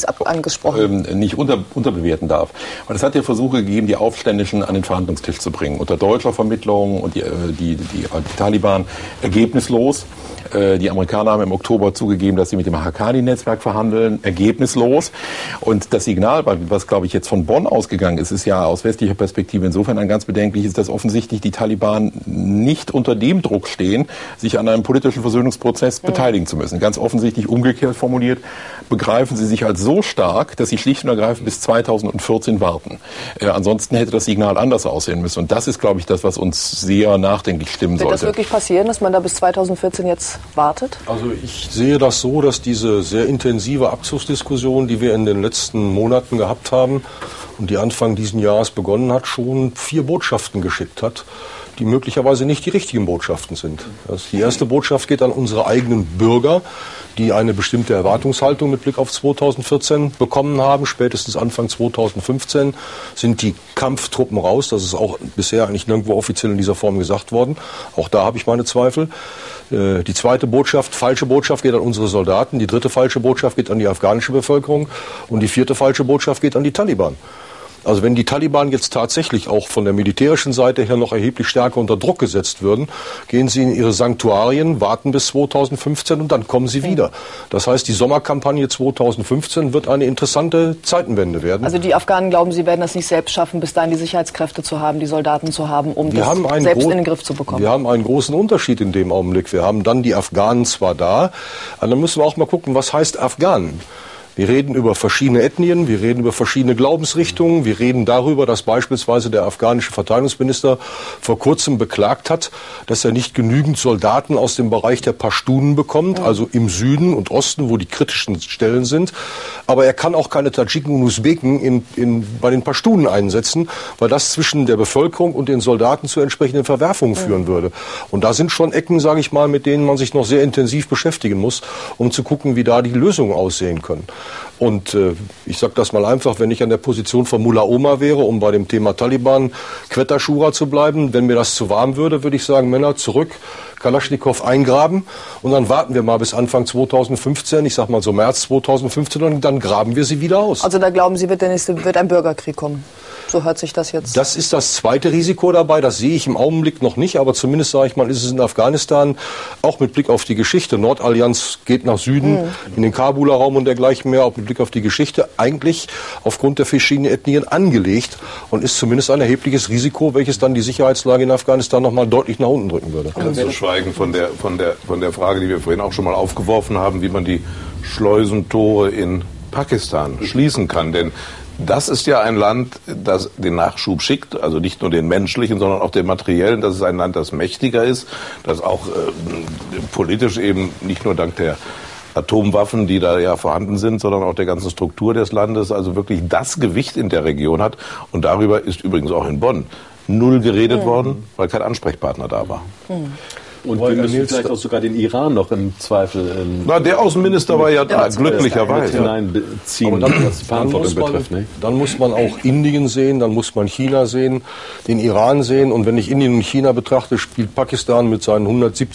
nicht unterbewerten darf. Weil es hat ja Versuche gegeben, die Aufständischen an den Verhandlungstisch zu bringen. Unter deutscher Vermittlung und die Taliban ergebnislos. Die Amerikaner haben im Oktober zugegeben, dass sie mit dem Haqqani-Netzwerk verhandeln, ergebnislos. Und das Signal, was, glaube ich, jetzt von Bonn ausgegangen ist, ist ja aus westlicher Perspektive insofern ein ganz bedenkliches, dass offensichtlich die Taliban nicht unter dem Druck stehen, sich an einem politischen Versöhnungsprozess beteiligen zu müssen. Ganz offensichtlich umgekehrt formuliert, begreifen sie sich als so stark, dass sie schlicht und ergreifend bis 2014 warten. Ansonsten hätte das Signal anders aussehen müssen. Und das ist, glaube ich, das, was uns sehr nachdenklich stimmen sollte. Wird das wirklich passieren, dass man da bis 2014 jetzt wartet? Also ich sehe das so, dass diese sehr intensive Abzugsdiskussion, die wir in den letzten Monaten gehabt haben und die Anfang dieses Jahres begonnen hat, schon 4 Botschaften geschickt hat, die möglicherweise nicht die richtigen Botschaften sind. Die erste Botschaft geht an unsere eigenen Bürger, die eine bestimmte Erwartungshaltung mit Blick auf 2014 bekommen haben. Spätestens Anfang 2015 sind die Kampftruppen raus. Das ist auch bisher eigentlich nirgendwo offiziell in dieser Form gesagt worden. Auch da habe ich meine Zweifel. Die zweite Botschaft, falsche Botschaft, geht an unsere Soldaten. Die dritte falsche Botschaft geht an die afghanische Bevölkerung. Und die vierte falsche Botschaft geht an die Taliban. Also wenn die Taliban jetzt tatsächlich auch von der militärischen Seite her noch erheblich stärker unter Druck gesetzt würden, gehen sie in ihre Sanktuarien, warten bis 2015 und dann kommen sie wieder. Das heißt, die Sommerkampagne 2015 wird eine interessante Zeitenwende werden. Also die Afghanen glauben, sie werden das nicht selbst schaffen, bis dahin die Sicherheitskräfte zu haben, die Soldaten zu haben, um das selbst in den Griff zu bekommen. Wir haben einen großen Unterschied in dem Augenblick. Wir haben dann die Afghanen zwar da, aber dann müssen wir auch mal gucken, was heißt Afghanen? Wir reden über verschiedene Ethnien, wir reden über verschiedene Glaubensrichtungen, wir reden darüber, dass beispielsweise der afghanische Verteidigungsminister vor kurzem beklagt hat, dass er nicht genügend Soldaten aus dem Bereich der Pashtunen bekommt, also im Süden und Osten, wo die kritischen Stellen sind. Aber er kann auch keine Tadschiken und Usbeken bei den Pashtunen einsetzen, weil das zwischen der Bevölkerung und den Soldaten zu entsprechenden Verwerfungen führen würde. Und da sind schon Ecken, sage ich mal, mit denen man sich noch sehr intensiv beschäftigen muss, um zu gucken, wie da die Lösungen aussehen können. Und ich sage das mal einfach, wenn ich an der Position von Mullah Omar wäre, um bei dem Thema Taliban Quetta Shura zu bleiben, wenn mir das zu warm würde, würde ich sagen, Männer, zurück, Kalaschnikow eingraben und dann warten wir mal bis Anfang 2015, ich sag mal so März 2015 und dann graben wir sie wieder aus. Also da glauben Sie, wird ein Bürgerkrieg kommen? So hört sich das jetzt. Das ist das zweite Risiko dabei, das sehe ich im Augenblick noch nicht, aber zumindest, sage ich mal, ist es in Afghanistan auch mit Blick auf die Geschichte. Nordallianz geht nach Süden, in den Kabuler Raum und dergleichen mehr, auch mit Blick auf die Geschichte, eigentlich aufgrund der verschiedenen Ethnien angelegt und ist zumindest ein erhebliches Risiko, welches dann die Sicherheitslage in Afghanistan noch mal deutlich nach unten drücken würde. Ganz zu schweigen von der Frage, die wir vorhin auch schon mal aufgeworfen haben, wie man die Schleusentore in Pakistan schließen kann, denn das ist ja ein Land, das den Nachschub schickt, also nicht nur den menschlichen, sondern auch den materiellen. Das ist ein Land, das mächtiger ist, das auch politisch eben nicht nur dank der Atomwaffen, die da ja vorhanden sind, sondern auch der ganzen Struktur des Landes, also wirklich das Gewicht in der Region hat. Und darüber ist übrigens auch in Bonn null geredet worden, weil kein Ansprechpartner da war. Und wir müssen vielleicht auch sogar den Iran noch im Zweifel... Na, der Außenminister war ja da, glücklicherweise. Hineinziehen, was die Verantwortung betrifft. Ne? Dann muss man auch Indien sehen, dann muss man China sehen, den Iran sehen. Und wenn ich Indien und China betrachte, spielt Pakistan mit seinen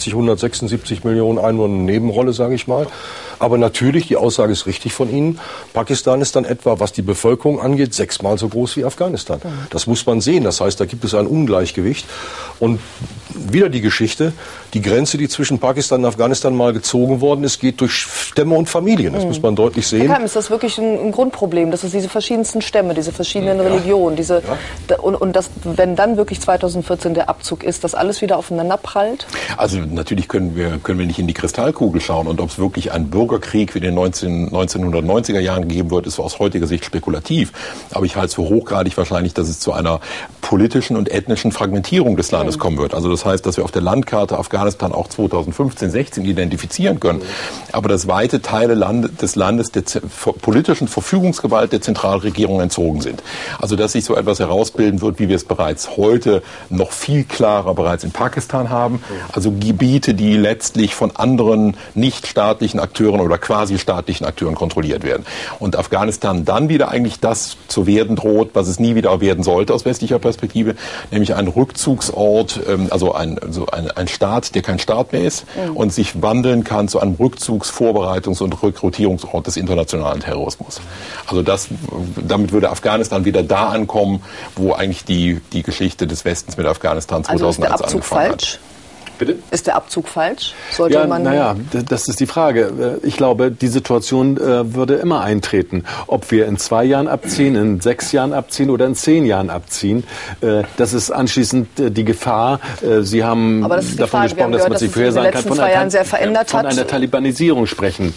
176 Millionen Einwohnern eine Nebenrolle, sage ich mal. Aber natürlich, die Aussage ist richtig von Ihnen, Pakistan ist dann etwa, was die Bevölkerung angeht, 6-mal so groß wie Afghanistan. Das muss man sehen. Das heißt, da gibt es ein Ungleichgewicht. Und wieder die Geschichte, die Grenze, die zwischen Pakistan und Afghanistan mal gezogen worden ist, geht durch Stämme und Familien. Das muss man deutlich sehen. Herr Keim, ist das wirklich ein Grundproblem, dass es diese verschiedensten Stämme, diese verschiedenen Religionen, und dass, wenn dann wirklich 2014 der Abzug ist, dass alles wieder aufeinander prallt? Also natürlich können wir nicht in die Kristallkugel schauen, und ob es wirklich ein Bürgerkrieg wie in den 1990er Jahren gegeben wird, ist aus heutiger Sicht spekulativ. Aber ich halte es für hochgradig wahrscheinlich, dass es zu einer politischen und ethnischen Fragmentierung des Landes kommen wird. Also das heißt, dass wir auf der Landkarte Afghanistan auch 2015, 16 identifizieren können. Aber dass weite Teile des Landes der politischen Verfügungsgewalt der Zentralregierung entzogen sind. Also dass sich so etwas herausbilden wird, wie wir es bereits heute noch viel klarer bereits in Pakistan haben. Also Gebiete, die letztlich von anderen nichtstaatlichen Akteuren oder quasi staatlichen Akteuren kontrolliert werden. Und Afghanistan dann wieder eigentlich das zu werden droht, was es nie wieder werden sollte aus westlicher Perspektive, nämlich ein Rückzugsort, also ein Staat, der kein Staat mehr ist und sich wandeln kann zu einem Rückzugs-, und Rekrutierungsort des internationalen Terrorismus. Also damit würde Afghanistan wieder da ankommen, wo eigentlich die Geschichte des Westens mit Afghanistan 2001 angefangen hat. Also ist der Abzug falsch? Bitte? Ist der Abzug falsch? Das ist die Frage. Ich glaube, die Situation würde immer eintreten. Ob wir in 2 Jahren abziehen, in 6 Jahren abziehen oder in 10 Jahren abziehen. Das ist anschließend die Gefahr. Sie haben davon gesprochen, dass man sich vorhersagen kann, von einer Talibanisierung sprechen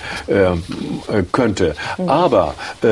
könnte. Aber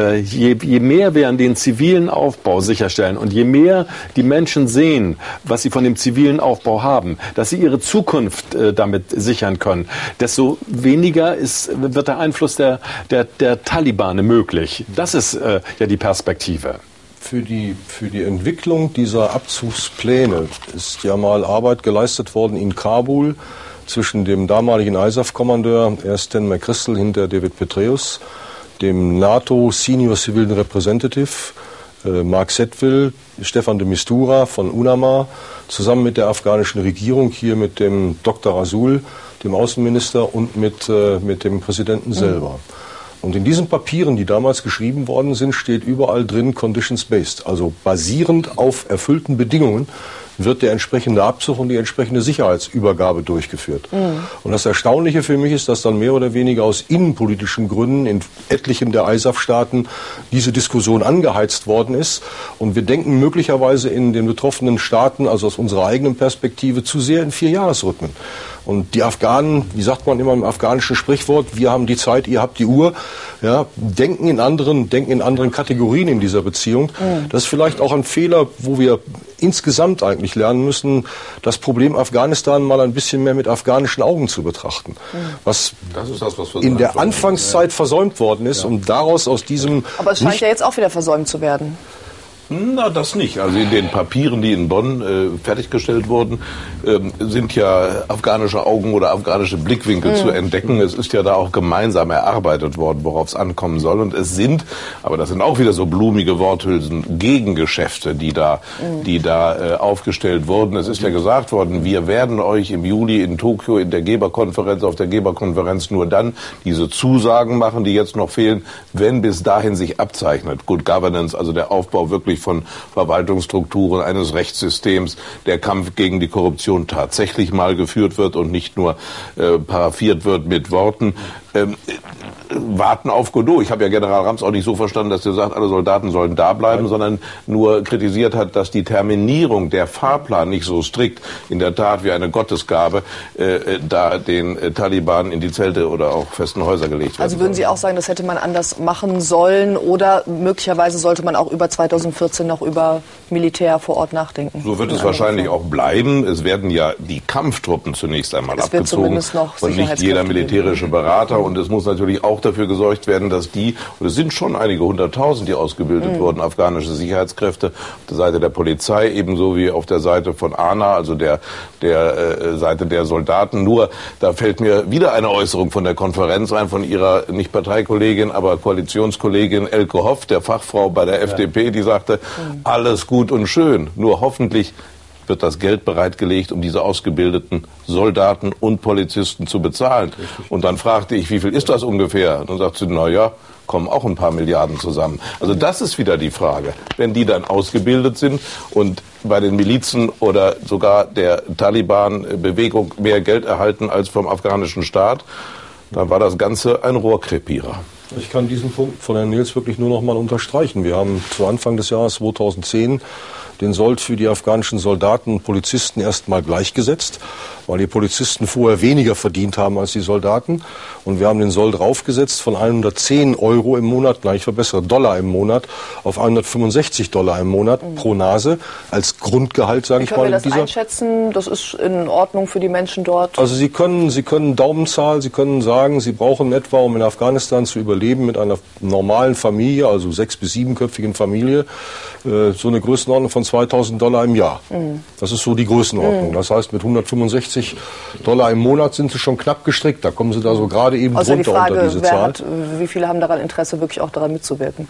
je mehr wir an den zivilen Aufbau sicherstellen und je mehr die Menschen sehen, was sie von dem zivilen Aufbau haben, dass sie ihre Zukunft damit sichern können, desto weniger wird der Einfluss der Taliban möglich. Das ist ja die Perspektive. Für die Entwicklung dieser Abzugspläne ist ja mal Arbeit geleistet worden in Kabul zwischen dem damaligen ISAF-Kommandeur, erst Stan McChrystal, hinter David Petraeus, dem NATO Senior Civilian Representative, Mark Setville, Stefan de Mistura von UNAMA, zusammen mit der afghanischen Regierung, hier mit dem Dr. Rasul, dem Außenminister, und mit dem Präsidenten selber. Und in diesen Papieren, die damals geschrieben worden sind, steht überall drin Conditions-based, also basierend auf erfüllten Bedingungen wird der entsprechende Abzug und die entsprechende Sicherheitsübergabe durchgeführt. Und das Erstaunliche für mich ist, dass dann mehr oder weniger aus innenpolitischen Gründen in etlichen der ISAF-Staaten diese Diskussion angeheizt worden ist. Und wir denken möglicherweise in den betroffenen Staaten, also aus unserer eigenen Perspektive, zu sehr in 4-Jahresrhythmen. Und die Afghanen, wie sagt man immer im afghanischen Sprichwort, wir haben die Zeit, ihr habt die Uhr, ja, denken in anderen Kategorien in dieser Beziehung. Das ist vielleicht auch ein Fehler, wo wir insgesamt eigentlich lernen müssen, das Problem Afghanistan mal ein bisschen mehr mit afghanischen Augen zu betrachten. Was in der Anfangszeit versäumt worden ist, und daraus aus diesem... Aber es scheint ja jetzt auch wieder versäumt zu werden. Na, das nicht. Also in den Papieren, die in Bonn fertiggestellt wurden, sind ja afghanische Augen oder afghanische Blickwinkel zu entdecken. Es ist ja da auch gemeinsam erarbeitet worden, worauf es ankommen soll. Und es sind, aber das sind auch wieder so blumige Worthülsen, Gegengeschäfte, die da aufgestellt wurden. Es ist ja gesagt worden, wir werden euch im Juli in Tokio auf der Geberkonferenz nur dann diese Zusagen machen, die jetzt noch fehlen, wenn bis dahin sich abzeichnet. Good Governance, also der Aufbau wirklich von Verwaltungsstrukturen, eines Rechtssystems, der Kampf gegen die Korruption tatsächlich mal geführt wird und nicht nur paraffiert wird mit Worten. Warten auf Godot. Ich habe ja General Rams auch nicht so verstanden, dass er sagt, alle Soldaten sollen da bleiben, sondern nur kritisiert hat, dass die Terminierung, der Fahrplan nicht so strikt, in der Tat wie eine Gottesgabe, da den Taliban in die Zelte oder auch festen Häuser gelegt wird. Also würden Sie auch sagen, das hätte man anders machen sollen, oder möglicherweise sollte man auch über 2014 noch über Militär vor Ort nachdenken? So wird es wahrscheinlich auch bleiben. Es werden ja die Kampftruppen zunächst einmal abgezogen und nicht jeder militärische Berater. Und es muss natürlich auch dafür gesorgt werden, dass und es sind schon einige 100.000, die ausgebildet wurden, afghanische Sicherheitskräfte, auf der Seite der Polizei ebenso wie auf der Seite von ANA, also der Seite der Soldaten. Nur, da fällt mir wieder eine Äußerung von der Konferenz ein, von ihrer, nicht Parteikollegin, aber Koalitionskollegin Elke Hoff, der Fachfrau bei der FDP, die sagte, alles gut und schön, nur hoffentlich wird das Geld bereitgelegt, um diese ausgebildeten Soldaten und Polizisten zu bezahlen. Und dann fragte ich, wie viel ist das ungefähr? Und dann sagte sie, na ja, kommen auch ein paar Milliarden zusammen. Also das ist wieder die Frage. Wenn die dann ausgebildet sind und bei den Milizen oder sogar der Taliban-Bewegung mehr Geld erhalten als vom afghanischen Staat, dann war das Ganze ein Rohrkrepierer. Ich kann diesen Punkt von Herrn Nils wirklich nur noch mal unterstreichen. Wir haben zu Anfang des Jahres 2010 den Sold für die afghanischen Soldaten und Polizisten erstmal gleichgesetzt, weil die Polizisten vorher weniger verdient haben als die Soldaten. Und wir haben den Sold raufgesetzt von 110 Euro im Monat, nein, ich verbessere, $, im Monat, auf $165 im Monat pro Nase als Grundgehalt, sage ich mal. Wie können wir das einschätzen? Das ist in Ordnung für die Menschen dort? Also Sie können Daumenzahl, Sie können sagen, Sie brauchen etwa, um in Afghanistan zu überleben, mit einer normalen Familie, also 6- bis 7-köpfigen Familie, so eine Größenordnung von $2.000 im Jahr. Das ist so die Größenordnung. Das heißt, mit $165 im Monat sind Sie schon knapp gestrickt. Da kommen Sie da so gerade eben drunter die Frage, unter diese Zahl. Wie viele haben daran Interesse, wirklich auch daran mitzuwirken?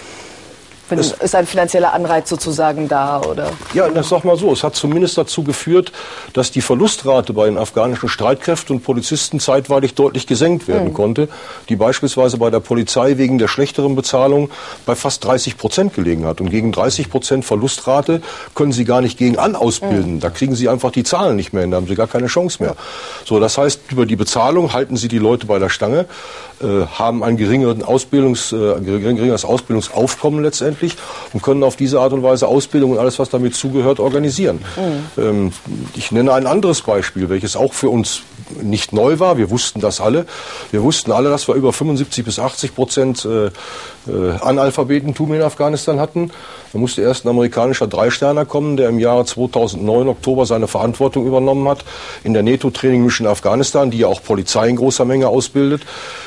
Ist ein finanzieller Anreiz sozusagen da, oder? Ja, das sag mal so. Es hat zumindest dazu geführt, dass die Verlustrate bei den afghanischen Streitkräften und Polizisten zeitweilig deutlich gesenkt werden konnte, die beispielsweise bei der Polizei wegen der schlechteren Bezahlung bei fast 30% gelegen hat. Und gegen 30% Verlustrate können Sie gar nicht gegen ausbilden. Da kriegen Sie einfach die Zahlen nicht mehr hin, da haben Sie gar keine Chance mehr. So, das heißt, über die Bezahlung halten Sie die Leute bei der Stange, haben ein geringeres Ausbildungsaufkommen letztendlich und können auf diese Art und Weise Ausbildung und alles, was damit zugehört, organisieren. Ich nenne ein anderes Beispiel, welches auch für uns nicht neu war. Wir wussten das alle. Wir wussten alle, dass wir über 75 bis 80% Analphabetentum in Afghanistan hatten. Da musste erst ein amerikanischer Dreisterner kommen, der im Jahre 2009 Oktober seine Verantwortung übernommen hat in der NATO-Training-Mission Afghanistan, die ja auch Polizei in großer Menge ausbildet,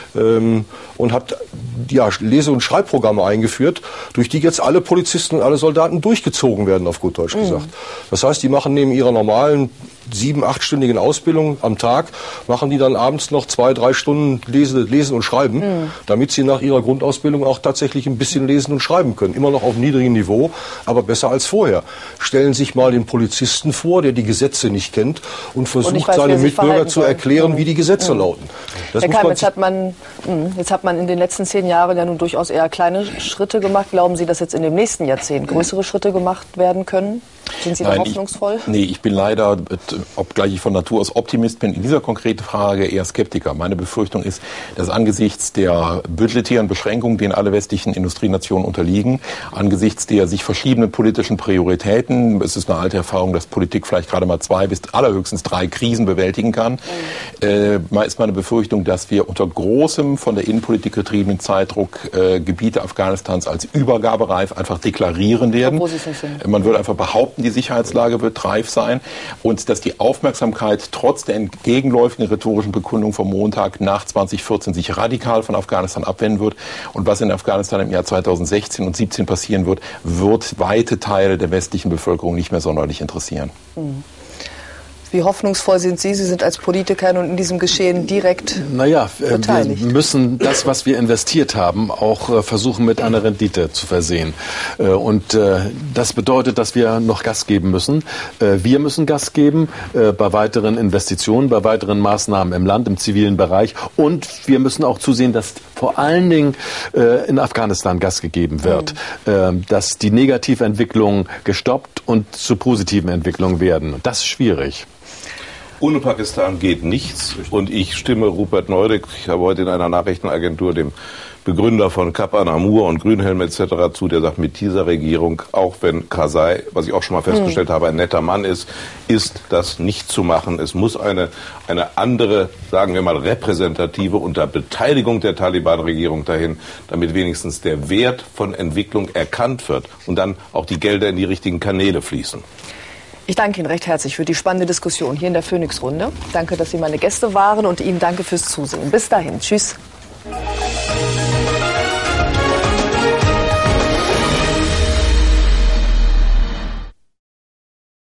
und hat Lese- und Schreibprogramme eingeführt, durch die jetzt alle Polizisten und alle Soldaten durchgezogen werden, auf gut Deutsch gesagt. Das heißt, die machen neben ihrer normalen 7-, 8-stündigen Ausbildung am Tag, machen die dann abends noch 2-3 Stunden Lesen und Schreiben, damit sie nach ihrer Grundausbildung auch tatsächlich ein bisschen lesen und schreiben können. Immer noch auf niedrigem Niveau, aber besser als vorher. Stellen Sie sich mal den Polizisten vor, der die Gesetze nicht kennt und versucht, seine Mitbürger zu erklären, wie die Gesetze lauten. Herr Keim, jetzt hat man in den letzten 10 Jahren ja nun durchaus eher kleine Schritte gemacht. Glauben Sie, dass jetzt in dem nächsten Jahrzehnt größere Schritte gemacht werden können? Sind Sie da hoffnungsvoll? Ich bin leider, obgleich ich von Natur aus Optimist bin, in dieser konkreten Frage eher Skeptiker. Meine Befürchtung ist, dass angesichts der budgetären Beschränkungen, denen alle westlichen Industrienationen unterliegen, angesichts der sich verschiedenen politischen Prioritäten, es ist eine alte Erfahrung, dass Politik vielleicht gerade mal 2 bis allerhöchstens 3 Krisen bewältigen kann, ist meine Befürchtung, dass wir unter großem, von der Innenpolitik getriebenen Zeitdruck Gebiete Afghanistans als übergabereif einfach deklarieren werden. Man würde einfach behaupten, die Sicherheitslage wird reif sein und dass die Aufmerksamkeit trotz der entgegenläufigen rhetorischen Bekundung vom Montag nach 2014 sich radikal von Afghanistan abwenden wird. Und was in Afghanistan im Jahr 2016 und 2017 passieren wird, wird weite Teile der westlichen Bevölkerung nicht mehr sonderlich interessieren. Wie hoffnungsvoll sind Sie? Sie sind als Politiker und in diesem Geschehen direkt beteiligt. Wir müssen das, was wir investiert haben, auch versuchen, mit einer Rendite zu versehen. Und das bedeutet, dass wir noch Gas geben müssen. Wir müssen Gas geben bei weiteren Investitionen, bei weiteren Maßnahmen im Land, im zivilen Bereich. Und wir müssen auch zusehen, dass vor allen Dingen in Afghanistan Gas gegeben wird, dass die Negativentwicklungen gestoppt und zu positiven Entwicklungen werden. Das ist schwierig. Ohne Pakistan geht nichts und ich stimme Rupert Neudeck, ich habe heute in einer Nachrichtenagentur dem Begründer von Kap-an Amur und Grünhelm etc. zu, der sagt, mit dieser Regierung, auch wenn Karzai, was ich auch schon mal festgestellt habe, ein netter Mann ist das nicht zu machen. Es muss eine andere, sagen wir mal, repräsentative unter Beteiligung der Taliban-Regierung dahin, damit wenigstens der Wert von Entwicklung erkannt wird und dann auch die Gelder in die richtigen Kanäle fließen. Ich danke Ihnen recht herzlich für die spannende Diskussion hier in der Phoenix-Runde. Danke, dass Sie meine Gäste waren und Ihnen danke fürs Zusehen. Bis dahin. Tschüss.